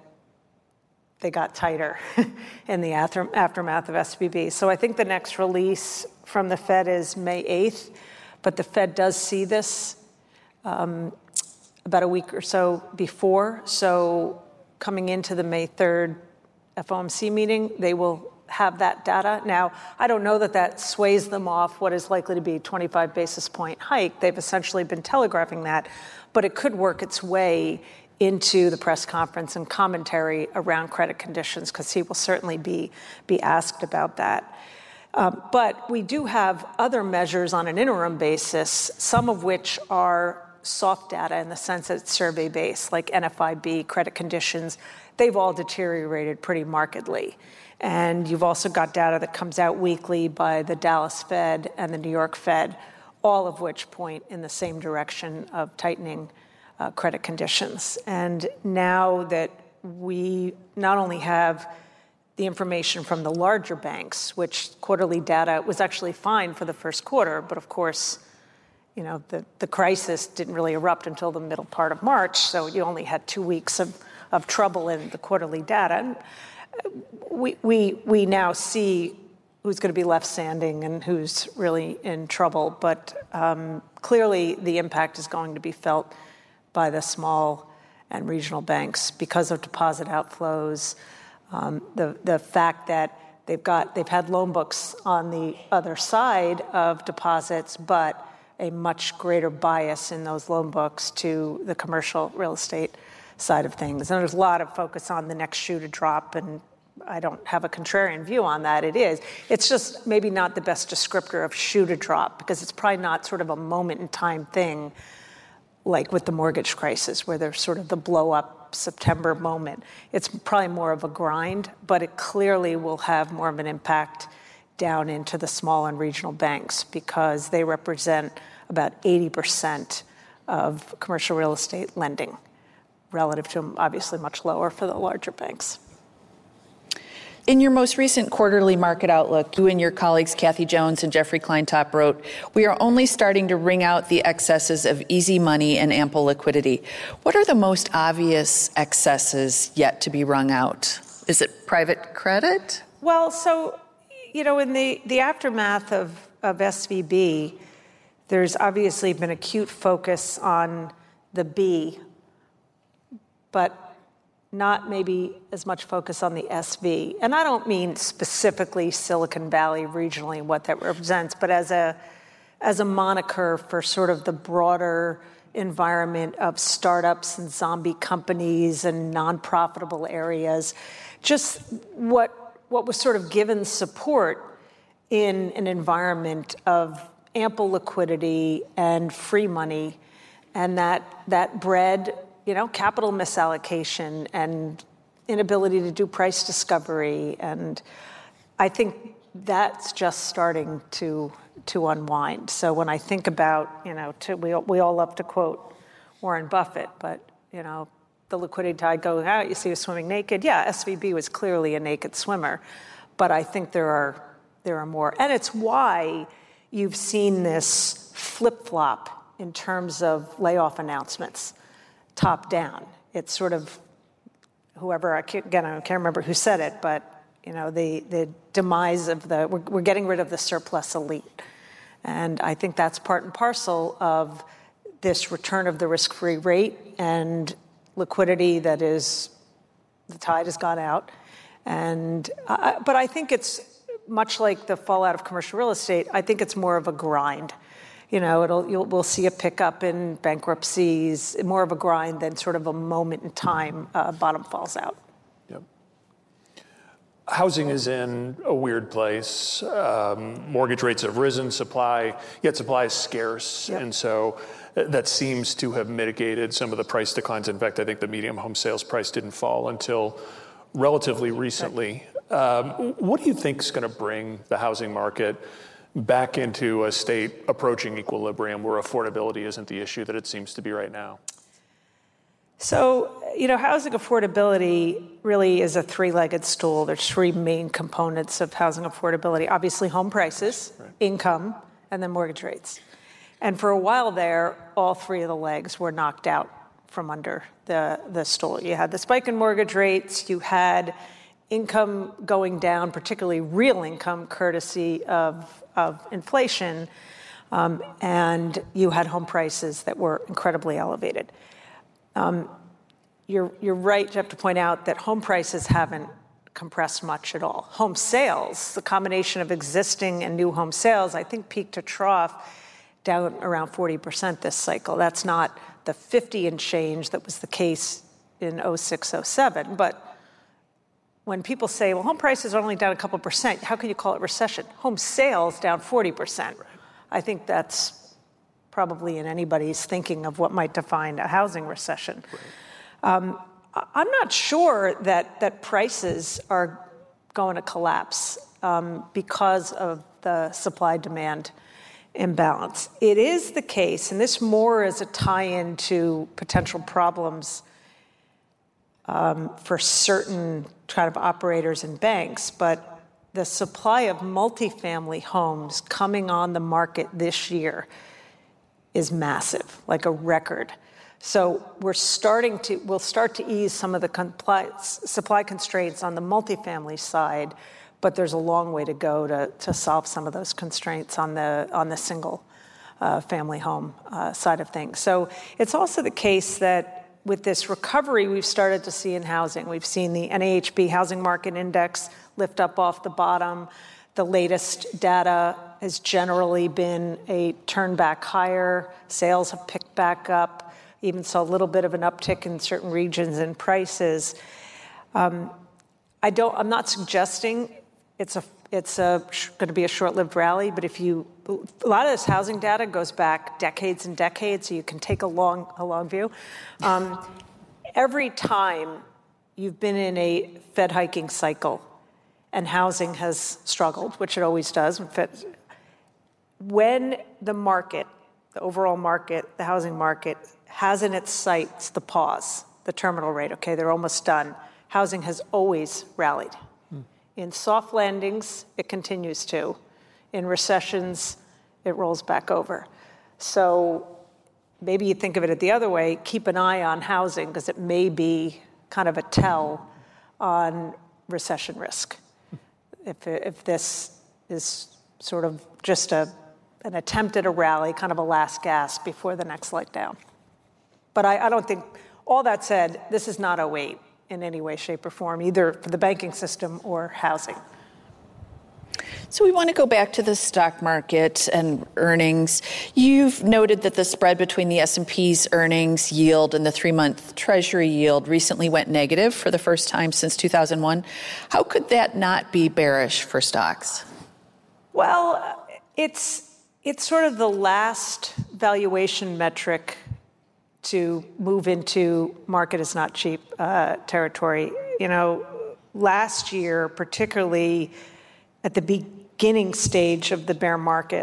they got tighter in the after, aftermath of S V B. So I think the next release from the Fed is May eighth, but the Fed does see this um, about a week or so before. So coming into the May third F O M C meeting, they will have that data. Now, I don't know that that sways them off what is likely to be a twenty-five basis point hike. They've essentially been telegraphing that, but it could work its way into the press conference and commentary around credit conditions, because he will certainly be, be asked about that. Um, but we do have other measures on an interim basis, some of which are soft data in the sense that it's survey-based, like N F I B, credit conditions. They've all deteriorated pretty markedly. And you've also got data that comes out weekly by the Dallas Fed and the New York Fed, all of which point in the same direction of tightening uh, credit conditions. And now that we not only have the information from the larger banks, which quarterly data was actually fine for the first quarter, but of course, you know, the, the crisis didn't really erupt until the middle part of March, so you only had two weeks of, of trouble in the quarterly data. And we, we, we now see who's going to be left standing and who's really in trouble, but um, clearly the impact is going to be felt by the small and regional banks because of deposit outflows, um, the, the fact that they've got, they've had loan books on the other side of deposits, but a much greater bias in those loan books to the commercial real estate side of things. And there's a lot of focus on the next shoe to drop, and I don't have a contrarian view on that. It is. It's just maybe not the best descriptor of shoe to drop, because it's probably not sort of a moment in time thing like with the mortgage crisis, where there's sort of the blow up September moment. It's probably more of a grind, but it clearly will have more of an impact down into the small and regional banks, because they represent about eighty percent of commercial real estate lending, relative to obviously much lower for the larger banks. In your most recent quarterly market outlook, you and your colleagues Kathy Jones and Jeffrey Kleintop wrote, "We are only starting to wring out the excesses of easy money and ample liquidity." What are the most obvious excesses yet to be wrung out? Is it private credit? Well, so, you know, in the, the aftermath of, of S V B, there's obviously been acute focus on the B, but not maybe as much focus on the S V. And I don't mean specifically Silicon Valley regionally, what that represents, but as a as a moniker for sort of the broader environment of startups and zombie companies and non-profitable areas. Just what what was sort of given support in an environment of ample liquidity and free money, and that that bred, you know, capital misallocation and inability to do price discovery. And I think that's just starting to to unwind. So when I think about, you know, to, we, we all love to quote Warren Buffett, but, you know, the liquidity tide going out, you see us swimming naked. Yeah, S V B was clearly a naked swimmer, but I think there are there are more. And it's why you've seen this flip-flop in terms of layoff announcements. Top down. It's sort of whoever, I can't, again, I can't remember who said it, but, you know, the, the demise of the, we're, we're getting rid of the surplus elite. And I think that's part and parcel of this return of the risk-free rate and liquidity that is, the tide has gone out. And, uh, but I think it's much like the fallout of commercial real estate. I think it's more of a grind. You know, it'll you'll, we'll see a pickup in bankruptcies, more of a grind than sort of a moment in time uh, bottom falls out. Yep. Housing is in a weird place. Um, mortgage rates have risen, supply, yet supply is scarce. Yep. And so that seems to have mitigated some of the price declines. In fact, I think the median home sales price didn't fall until relatively recently. Right. Um, what do you think is going to bring the housing market back into a state approaching equilibrium where affordability isn't the issue that it seems to be right now? So, you know, housing affordability really is a three-legged stool. There's three main components of housing affordability. Obviously, home prices, right, income, and then mortgage rates. And for a while there, all three of the legs were knocked out from under the, the stool. You had the spike in mortgage rates, you had income going down, particularly real income, courtesy of, of inflation, um, and you had home prices that were incredibly elevated. Um, you're, you're right, you have to point out that home prices haven't compressed much at all. Home sales, the combination of existing and new home sales, I think peak to trough, down around forty percent this cycle. That's not the fifty and change that was the case in oh six, oh seven, but when people say, well, home prices are only down a couple percent, how can you call it recession? Home sales down forty percent. Right. I think that's probably in anybody's thinking of what might define a housing recession. Right. Um, I'm not sure that, that prices are going to collapse um, because of the supply-demand imbalance. It is the case, and this more is a tie-in to potential problems um, for certain kind of operators and banks, but the supply of multifamily homes coming on the market this year is massive, like a record. So we're starting to, we'll start to ease some of the compli- supply constraints on the multifamily side, but there's a long way to go to, to solve some of those constraints on the, on the single uh, family home uh, side of things. So it's also the case that with this recovery we've started to see in housing, we've seen the N A H B Housing Market Index lift up off the bottom. The latest data has generally been a turn back higher. Sales have picked back up. Even saw a little bit of an uptick in certain regions and prices. Um, I don't. I'm not suggesting it's a it's a going to be a short-lived rally. But if you, a lot of this housing data goes back decades and decades, so you can take a long a long view. Um, every time you've been in a Fed hiking cycle, and housing has struggled, which it always does, when Fed, when the market, the overall market, the housing market, has in its sights the pause, the terminal rate, okay, they're almost done. Housing has always rallied. Hmm. In soft landings, it continues to. In recessions, it rolls back over. So maybe you think of it the other way, keep an eye on housing because it may be kind of a tell on recession risk. Hmm. If, if this is sort of just a, an attempt at a rally, kind of a last gasp before the next leg down. But I, I don't think, all that said, this is not oh eight in any way, shape, or form, either for the banking system or housing. So we want to go back to the stock market and earnings. You've noted that the spread between the S and P's earnings yield and the three-month Treasury yield recently went negative for the first time since two thousand one. How could that not be bearish for stocks? Well, it's it's sort of the last valuation metric to move into market is not cheap uh, territory. You know, last year, particularly at the beginning stage of the bear market,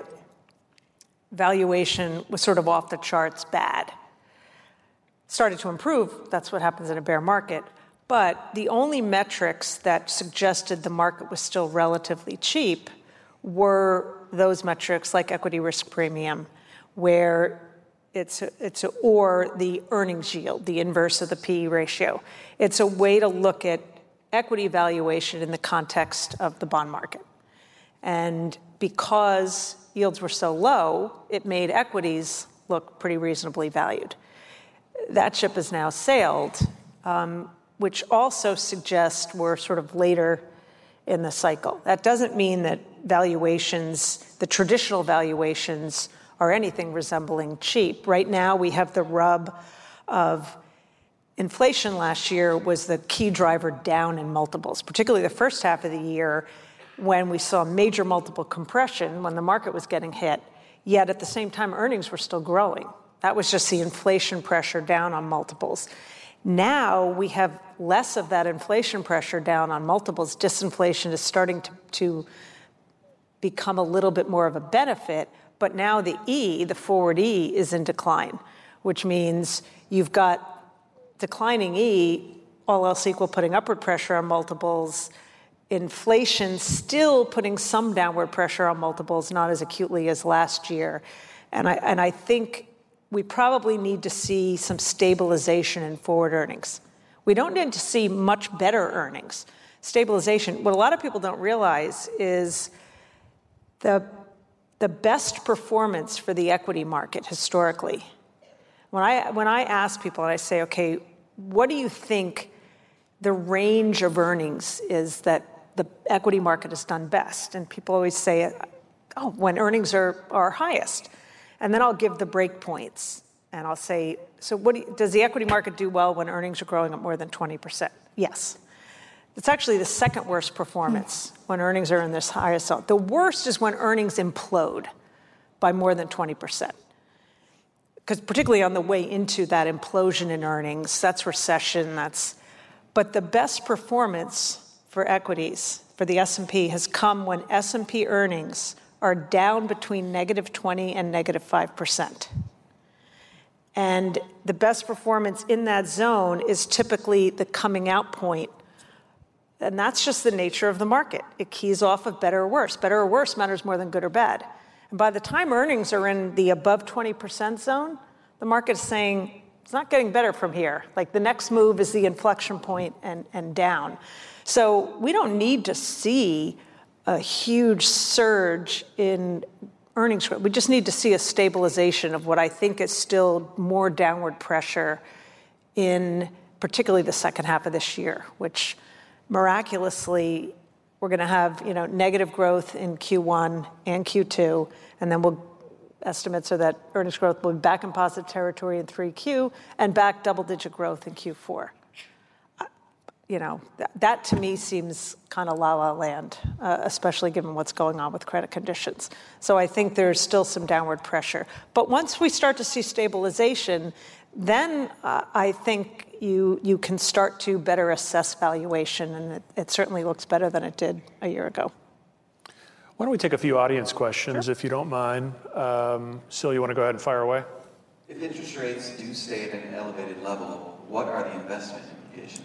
valuation was sort of off the charts bad. Started to improve, that's what happens in a bear market, but the only metrics that suggested the market was still relatively cheap were those metrics like equity risk premium, where It's a, it's a, or the earnings yield, the inverse of the P E ratio. It's a way to look at equity valuation in the context of the bond market. And because yields were so low, it made equities look pretty reasonably valued. That ship has now sailed, um, which also suggests we're sort of later in the cycle. That doesn't mean that valuations, the traditional valuations, or anything resembling cheap. Right now, we have the rub of inflation last year was the key driver down in multiples, particularly the first half of the year when we saw major multiple compression when the market was getting hit, yet at the same time, earnings were still growing. That was just the inflation pressure down on multiples. Now we have less of that inflation pressure down on multiples. Disinflation is starting to, to become a little bit more of a benefit. But now the E, the forward E, is in decline, which means you've got declining E, all else equal, putting upward pressure on multiples, inflation still putting some downward pressure on multiples, not as acutely as last year. And I, and I think we probably need to see some stabilization in forward earnings. We don't need to see much better earnings. Stabilization, what a lot of people don't realize is the, the best performance for the equity market historically. When I, when I ask people and I say, okay, what do you think the range of earnings is that the equity market has done best? And people always say, oh, when earnings are, are highest. And then I'll give the break points. And I'll say, so what do you, does the equity market do well when earnings are growing at more than twenty percent? Yes. It's actually the second worst performance when earnings are in this highest zone. The worst is when earnings implode by more than twenty percent. Because particularly on the way into that implosion in earnings, that's recession, that's, but the best performance for equities, for the S and P, has come when S and P earnings are down between negative twenty and negative five percent. And the best performance in that zone is typically the coming out point. And that's just the nature of the market. It keys off of better or worse. Better or worse matters more than good or bad. And by the time earnings are in the above twenty percent zone, the market is saying, it's not getting better from here. Like the next move is the inflection point and, and down. So we don't need to see a huge surge in earnings growth. We just need to see a stabilization of what I think is still more downward pressure in particularly the second half of this year, which miraculously we're going to have, you know, negative growth in Q one and Q two, and then we'll estimates are that earnings growth will be back in positive territory in three Q and back double-digit growth in Q four. You know, that, that to me seems kind of la-la land, uh, especially given what's going on with credit conditions. So I think there's still some downward pressure. But once we start to see stabilization, then uh, I think you you can start to better assess valuation, and it, it certainly looks better than it did a year ago. Why don't we take a few audience questions, Sure. if you don't mind. Um, Sil, you want to go ahead and fire away? If interest rates do stay at an elevated level, what are the investment implications?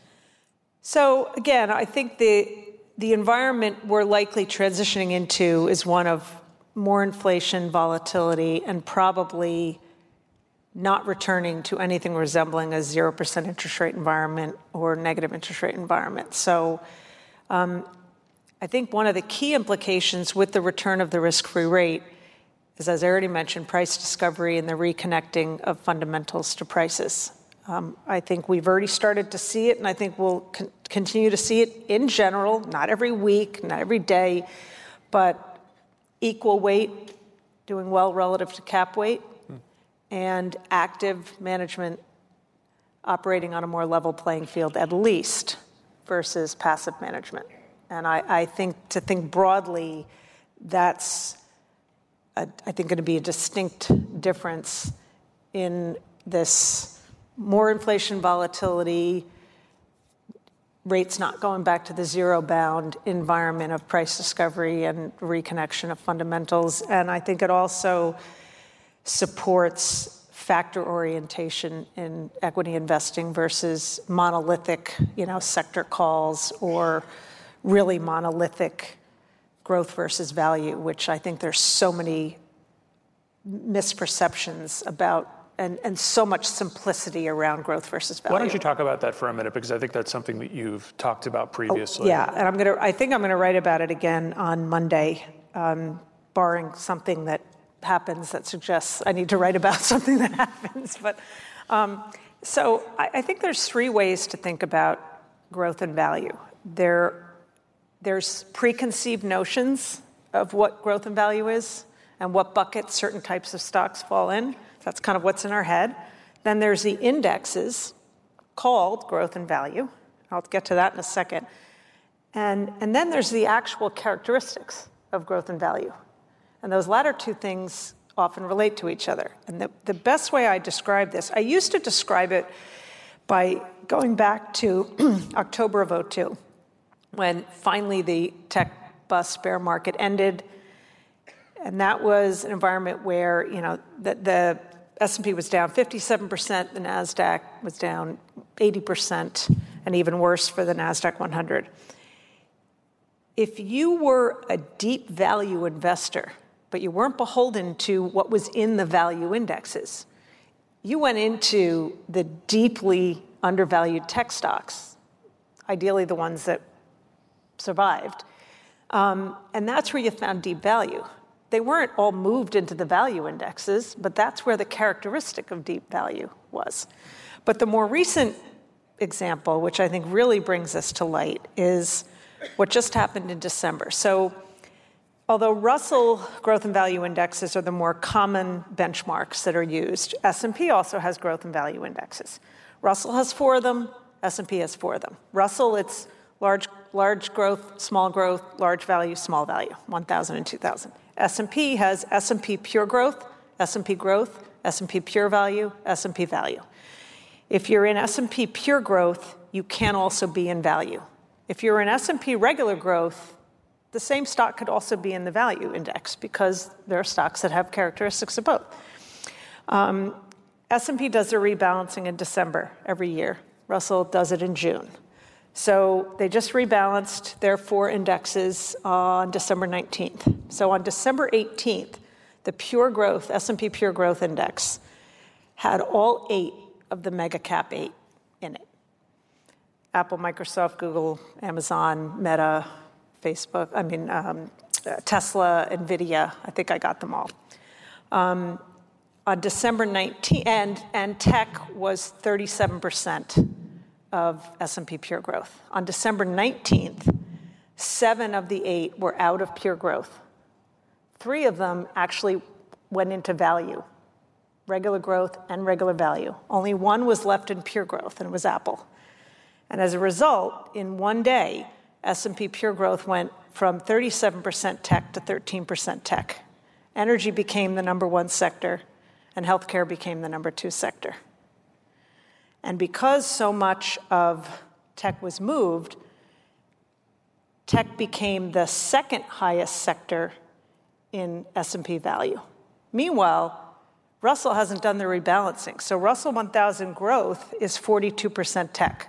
So again, I think the the environment we're likely transitioning into is one of more inflation, volatility, and probably not returning to anything resembling a zero percent interest rate environment or negative interest rate environment. So um, I think one of the key implications with the return of the risk-free rate is, as I already mentioned, price discovery and the reconnecting of fundamentals to prices. Um, I think we've already started to see it, and I think we'll con- continue to see it in general, not every week, not every day, but equal weight doing well relative to cap weight, hmm. and active management operating on a more level playing field at least versus passive management. And I, I think to think broadly, that's, a, I think, going to be a distinct difference in this more inflation volatility, rates not going back to the zero bound environment of price discovery and reconnection of fundamentals. And I think it also supports factor orientation in equity investing versus monolithic, you know, sector calls or really monolithic growth versus value, which I think there's so many misperceptions about and, and so much simplicity around growth versus value. Why don't you talk about that for a minute, because I think that's something that you've talked about previously. Oh, yeah, and I'm gonna. I think I'm gonna write about it again on Monday, um, barring something that happens that suggests I need to write about something that happens. But um, so I, I think there's three ways to think about growth and value. There, there's preconceived notions of what growth and value is and what buckets certain types of stocks fall in. That's kind of what's in our head. Then there's the indexes called growth and value. I'll get to that in a second. And, and then there's the actual characteristics of growth and value. And those latter two things often relate to each other. And the, the best way I describe this, I used to describe it by going back to October of oh two, when finally the tech bust bear market ended. And that was an environment where, you know, the, the S and P was down fifty-seven percent, the NASDAQ was down eighty percent, and even worse for the NASDAQ one hundred. If you were a deep value investor, but you weren't beholden to what was in the value indexes, you went into the deeply undervalued tech stocks, ideally the ones that survived, um, and that's where you found deep value. They weren't all moved into the value indexes, but that's where the characteristic of deep value was. But the more recent example, which I think really brings this to light, is what just happened in December. So although Russell growth and value indexes are the more common benchmarks that are used, S and P also has growth and value indexes. Russell has four of them, S and P has four of them. Russell, it's large, large growth, small growth, large value, small value, one thousand and two thousand. S and P has S and P pure growth, S and P growth, S and P pure value, S and P value. If you're in S and P pure growth, you can also be in value. If you're in S and P regular growth, the same stock could also be in the value index because there are stocks that have characteristics of both. Um, S and P does their rebalancing in December every year. Russell does it in June. So they just rebalanced their four indexes on December nineteenth. So on December eighteenth, the pure growth, S and P pure growth index had all eight of the mega cap eight in it. Apple, Microsoft, Google, Amazon, Meta, Facebook, I mean, um, Tesla, NVIDIA, I think I got them all. Um, on December nineteenth, and, and tech was thirty-seven percent of S and P pure growth. On December nineteenth, seven of the eight were out of pure growth. Three of them actually went into value, regular growth and regular value. Only one was left in pure growth, and it was Apple. And as a result, in one day, S and P pure growth went from thirty-seven percent tech to thirteen percent tech. Energy became the number one sector, and healthcare became the number two sector. And because so much of tech was moved, tech became the second highest sector in S and P value. Meanwhile, Russell hasn't done the rebalancing. So Russell one thousand growth is forty-two percent tech.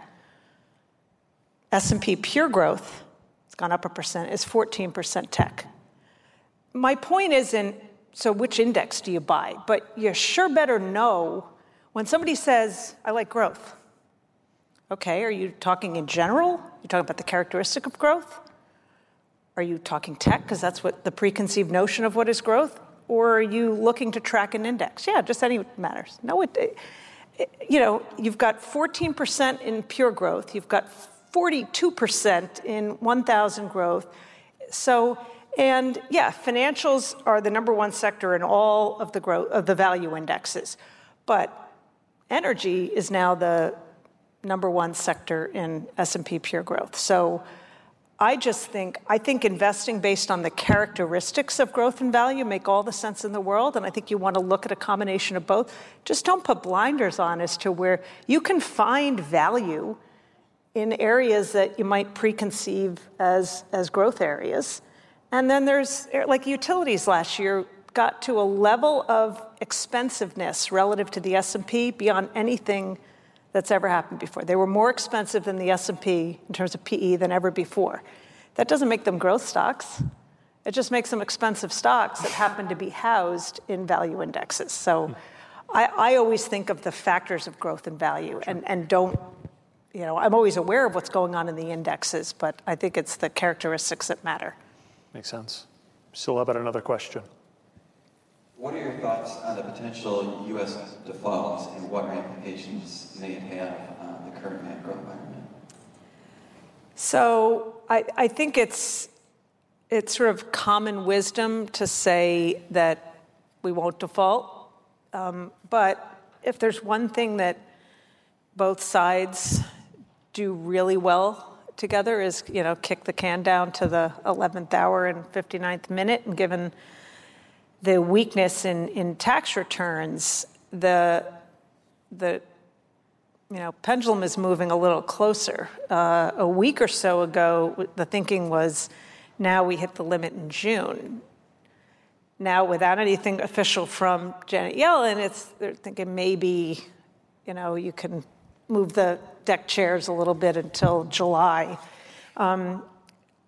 S and P pure growth, it's gone up a percent, is fourteen percent tech. My point isn't, so which index do you buy? But you sure better know when somebody says, I like growth. Okay, are you talking in general? You're talking about the characteristic of growth? Are you talking tech, because that's what the preconceived notion of what is growth? Or are you looking to track an index? Yeah, just any matters. No, it, it, you know, you've got fourteen percent in pure growth. You've got forty-two percent in one thousand growth. So, and yeah, financials are the number one sector in all of the growth of the value indexes. But energy is now the number one sector in S and P pure growth. So I just think, I think investing based on the characteristics of growth and value make all the sense in the world, and I think you want to look at a combination of both. Just don't put blinders on as to where you can find value in areas that you might preconceive as, as growth areas. And then there's, like utilities last year, got to a level of expensiveness relative to the S and P beyond anything that's ever happened before. They were more expensive than the S and P in terms of P E than ever before. That doesn't make them growth stocks. It just makes them expensive stocks that happen to be housed in value indexes. So I, I always think of the factors of growth and value and, and don't, you know, I'm always aware of what's going on in the indexes, but I think it's the characteristics that matter. Makes sense. Still have another question. What are your thoughts on the potential U S default and what implications may it have on the current macro environment? So I, I think it's it's sort of common wisdom to say that we won't default. Um, but if there's one thing that both sides do really well together is, you know, kick the can down to the eleventh hour and fifty-ninth minute, and given the weakness in, in tax returns, the the you know pendulum is moving a little closer. Uh, a week or so ago, the thinking was, now we hit the limit in June. Now, without anything official from Janet Yellen, it's they're thinking maybe, you know, you can move the deck chairs a little bit until July. Um,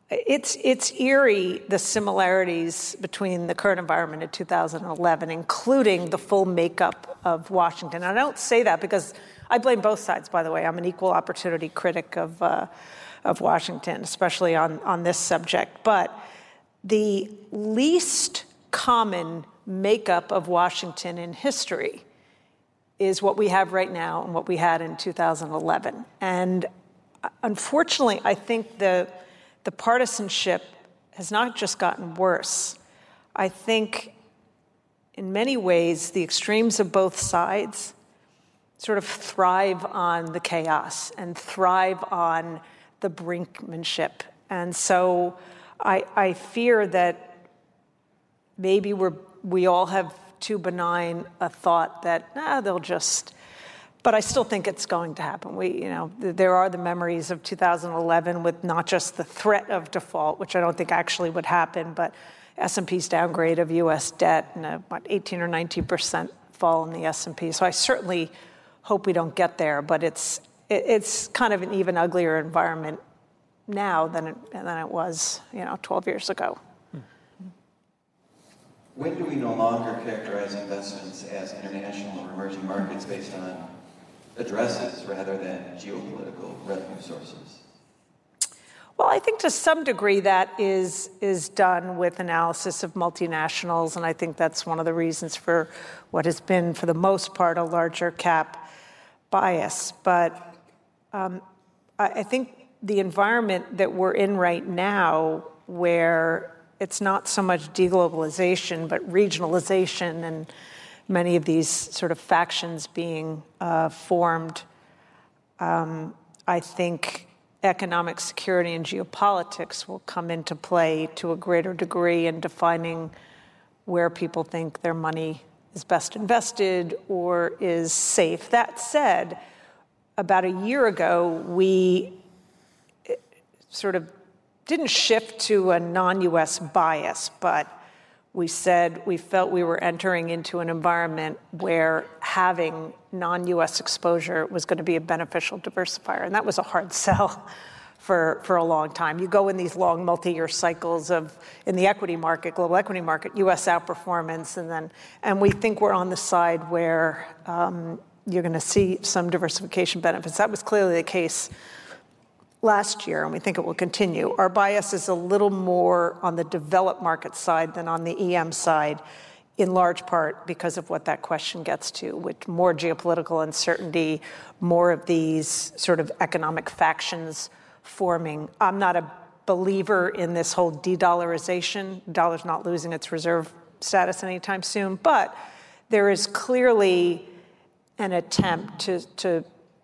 It's it's eerie, the similarities between the current environment in two thousand eleven, including the full makeup of Washington. And I don't say that because I blame both sides, by the way. I'm an equal opportunity critic of uh, of Washington, especially on, on this subject. But the least common makeup of Washington in history is what we have right now and what we had in two thousand eleven. And unfortunately, I think the the partisanship has not just gotten worse. I think in many ways, the extremes of both sides sort of thrive on the chaos and thrive on the brinkmanship. And so I, I fear that maybe we're, we all have too benign a thought that, ah, they'll just, but I still think it's going to happen. We, you know, there are the memories of two thousand eleven with not just the threat of default, which I don't think actually would happen, but S and P's downgrade of U S debt and a, what, eighteen or nineteen percent fall in the S and P. So I certainly hope we don't get there, but it's it, it's kind of an even uglier environment now than it, than it was, you know, twelve years ago. When do we no longer characterize investments as international or emerging markets based on addresses rather than geopolitical revenue sources? Well, I think to some degree that is is done with analysis of multinationals, and I think that's one of the reasons for what has been, for the most part, a larger cap bias. But um, I, I think the environment that we're in right now, where it's not so much deglobalization, but regionalization and many of these sort of factions being uh, formed, um, I think economic security and geopolitics will come into play to a greater degree in defining where people think their money is best invested or is safe. That said, about a year ago, we sort of didn't shift to a non-U S bias, but we said we felt we were entering into an environment where having non-U S exposure was going to be a beneficial diversifier. And that was a hard sell for, for a long time. You go in these long multi-year cycles of, in the equity market, global equity market, U S outperformance, and then, and we think we're on the side where um, you're going to see some diversification benefits. That was clearly the case last year, and we think it will continue. Our bias is a little more on the developed market side than on the E M side, in large part because of what that question gets to, with more geopolitical uncertainty, more of these sort of economic factions forming. I'm not a believer in this whole de-dollarization. The dollar's not losing its reserve status anytime soon, but there is clearly an attempt to, to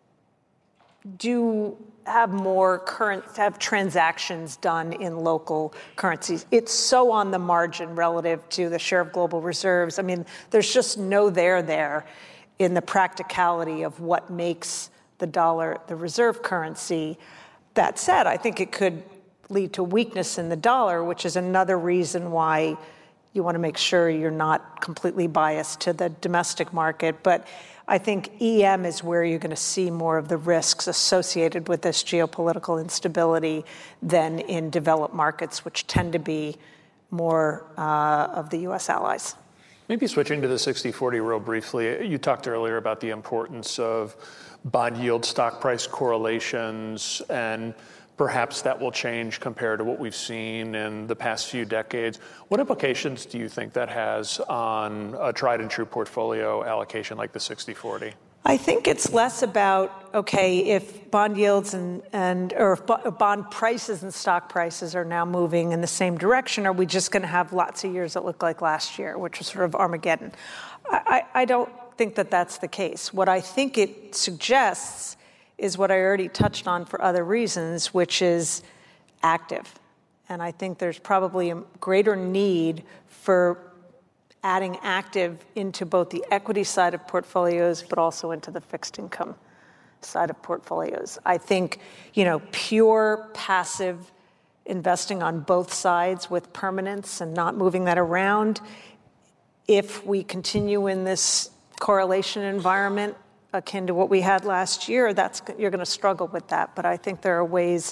do have more current, have transactions done in local currencies. It's so on the margin relative to the share of global reserves. I mean, there's just no there there in the practicality of what makes the dollar the reserve currency. That said, I think it could lead to weakness in the dollar, which is another reason why you want to make sure you're not completely biased to the domestic market. But I think E M is where you're going to see more of the risks associated with this geopolitical instability than in developed markets, which tend to be more uh, of the U S allies. Maybe switching to the sixty forty real briefly, you talked earlier about the importance of bond yield stock price correlations, and perhaps that will change compared to what we've seen in the past few decades. What implications do you think that has on a tried and true portfolio allocation like the sixty forty? I think it's less about, okay, if bond yields and, and or if bond prices and stock prices are now moving in the same direction, are we just going to have lots of years that look like last year, which was sort of Armageddon? I, I don't think that that's the case. What I think it suggests is what I already touched on for other reasons, which is active. And I think there's probably a greater need for adding active into both the equity side of portfolios, but also into the fixed income side of portfolios. I think, you know, pure passive investing on both sides with permanence and not moving that around, if we continue in this correlation environment akin to what we had last year, that's you're going to struggle with that. But I think there are ways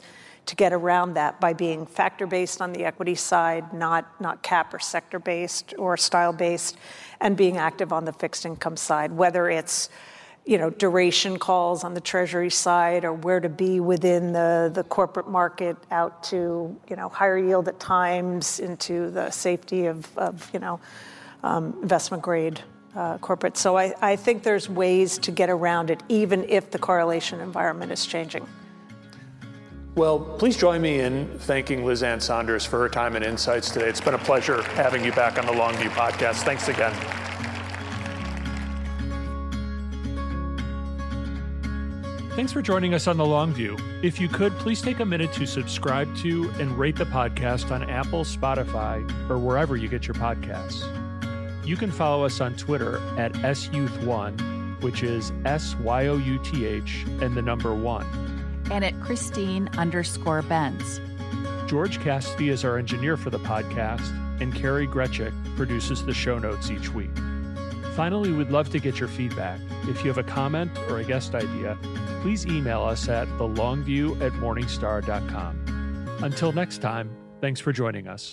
to get around that by being factor-based on the equity side, not, not cap or sector-based or style-based, and being active on the fixed income side, whether it's you know, duration calls on the Treasury side or where to be within the, the corporate market out to, you know, higher yield at times into the safety of, of you know, um, investment grade uh, corporate. So I, I think there's ways to get around it even if the correlation environment is changing. Well, please join me in thanking Liz Ann Sonders for her time and insights today. It's been a pleasure having you back on the Longview podcast. Thanks again. Thanks for joining us on The Longview. If you could, please take a minute to subscribe to and rate the podcast on Apple, Spotify, or wherever you get your podcasts. You can follow us on Twitter at S Youth one, which is S Y O U T H and the number one. And at Christine underscore Benz. George Cassidy is our engineer for the podcast, and Carrie Gretchick produces the show notes each week. Finally, we'd love to get your feedback. If you have a comment or a guest idea, please email us at the longview at morningstar dot com. Until next time, thanks for joining us.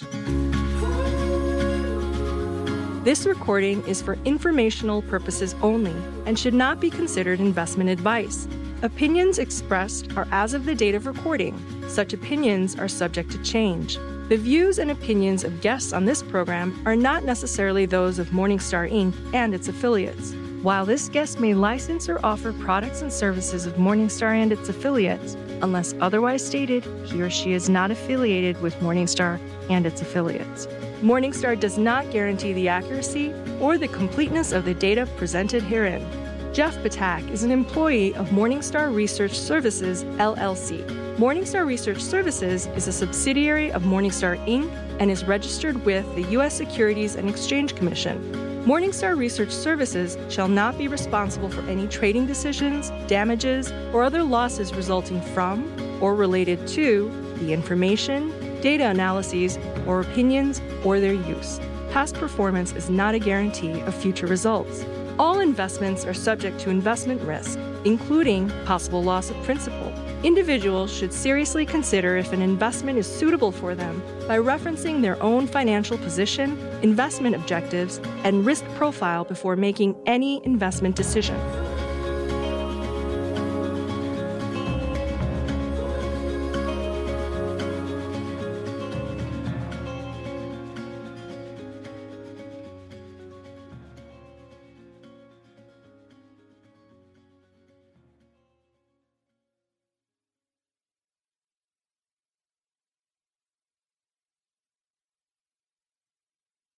This recording is for informational purposes only and should not be considered investment advice. Opinions expressed are as of the date of recording. Such opinions are subject to change. The views and opinions of guests on this program are not necessarily those of Morningstar Incorporated and its affiliates. While this guest may license or offer products and services of Morningstar and its affiliates, unless otherwise stated, he or she is not affiliated with Morningstar and its affiliates. Morningstar does not guarantee the accuracy or the completeness of the data presented herein. Jeff Patak is an employee of Morningstar Research Services, L L C. Morningstar Research Services is a subsidiary of Morningstar Incorporated and is registered with the U S Securities and Exchange Commission. Morningstar Research Services shall not be responsible for any trading decisions, damages, or other losses resulting from or related to the information, data analyses, or opinions or their use. Past performance is not a guarantee of future results. All investments are subject to investment risk, including possible loss of principal. Individuals should seriously consider if an investment is suitable for them by referencing their own financial position, investment objectives, and risk profile before making any investment decision.